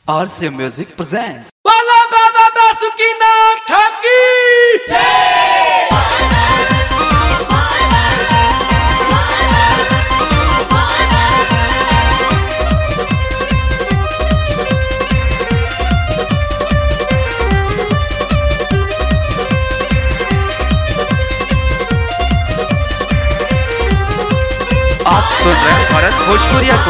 RC Music presents. Bala Baba Basukinath Thaki आप सुन रहे हैं भरत भोजपुरिया को।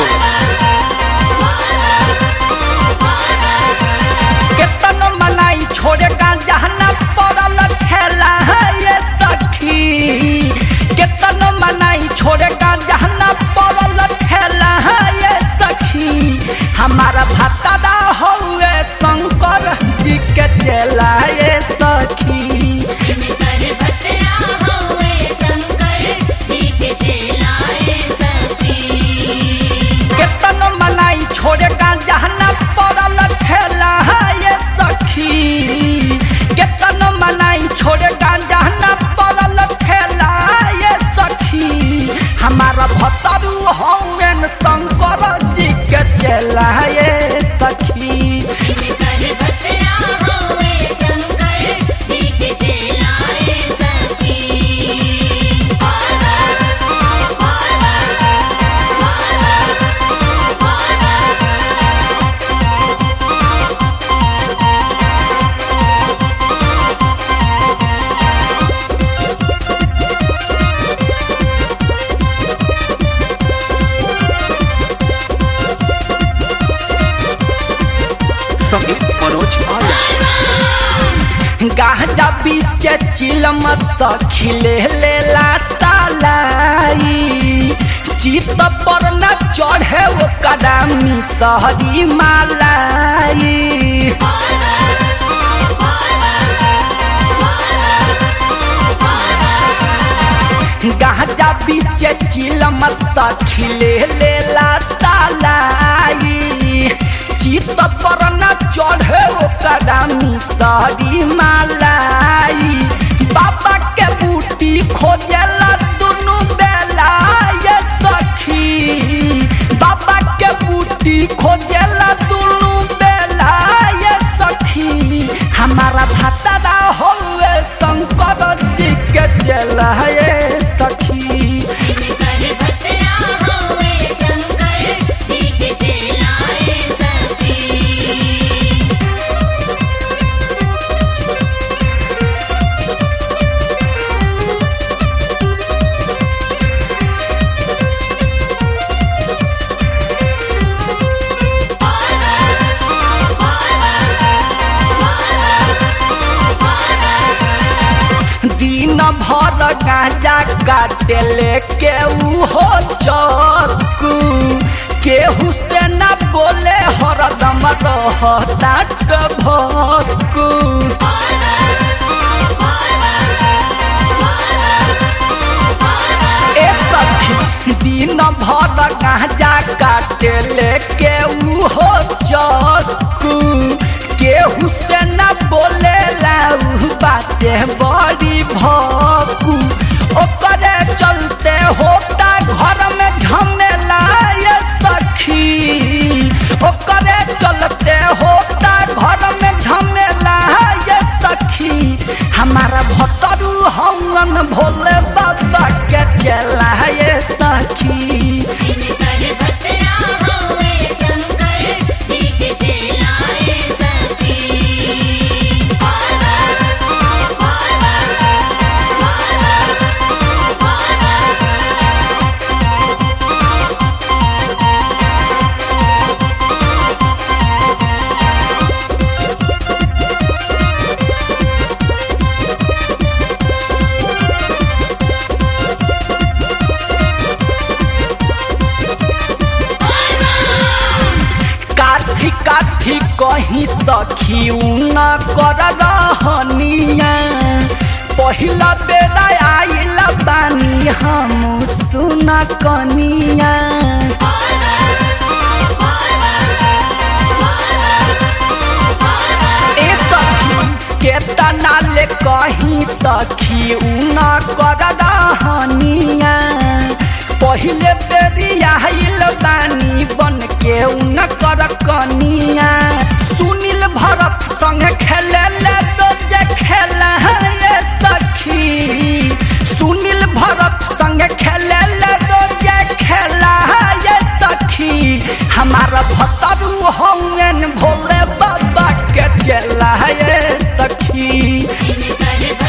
केतन मनाई छोड़ेगा जहना पड़ल ठेला है ये सखी। केतन मनाई छोड़ेगा जहना पड़ल ठेला है ये सखी। हमारा भतारा हुए शंकर जी के चेला ये सखी। छोड़ेगा जहना पड़ल ठेला है ये सखी। केतन मनाई छोड़ेगा जहना पड़ल ठेला ये सखी। हमारा भतारू हौन शंकर जी के चेला ये सखी। संगीत मनोज आर्य। गाजा बीचे चिलम सखी लेला सालाई। चित पर न चढ़े वो कदामी सहरी मालाई। गाजा बीचे चिलम सखी लेला सालाई। चित पर न चढ़े वो कदामी सारी मालाई। बाबा के बूटी खोजेला दुनु बेला ये सखी। बाबा के बूटी खोजेला दुनु बेला ये सखी। हमारा भतारा हुए शंकर जी के चेला ये सखी। दिन भर गांजा काटे लेके उहो चक्कू। केहू से न बोले हरदम रहता भक्कू। एक सखी दिन भर गांजा काटे लेके उहो चक्कू। केहू से न बोले लाऊ बाटे बड़ी भक्कू। ओकरे चलते होता घर में झमेला ये सखी। ओकरे चलते होता घर में झमेला ये सखी। हमारा भतारू हवन भोले बाबा के चेला ये सखी। काठी कहीं सखी न कर रहनिया। पहिला बेरा आइल बानी हम सुन कनिया। ए सखी केतना ले कहीं सखी न कर रहनिया। पहिले बेरी आइल बानी बन के उनकर कनिया। हमारा भतरू हौन भोले बाबा के चला ये सखी।